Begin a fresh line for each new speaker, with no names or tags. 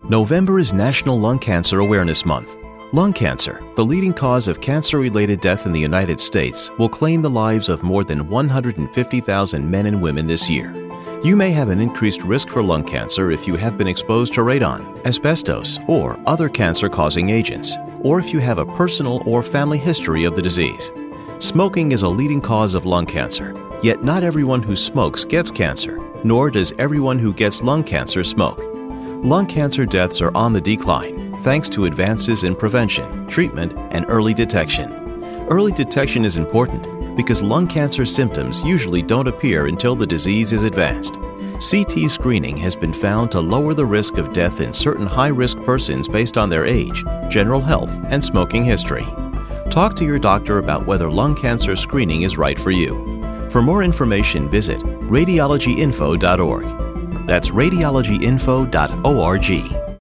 November is National Lung Cancer Awareness Month. Lung cancer, the leading cause of cancer-related death in the United States, will claim the lives of more than 150,000 men and women this year. You may have an increased risk for lung cancer if you have been exposed to radon, asbestos, or other cancer-causing agents, or if you have a personal or family history of the disease. Smoking is a leading cause of lung cancer, yet not everyone who smokes gets cancer, nor does everyone who gets lung cancer smoke. Lung cancer deaths are on the decline, thanks to advances in prevention, treatment, and early detection. Early detection is important because lung cancer symptoms usually don't appear until the disease is advanced. CT screening has been found to lower the risk of death in certain high-risk persons based on their age, general health, and smoking history. Talk to your doctor about whether lung cancer screening is right for you. For more information, visit radiologyinfo.org. That's radiologyinfo.org.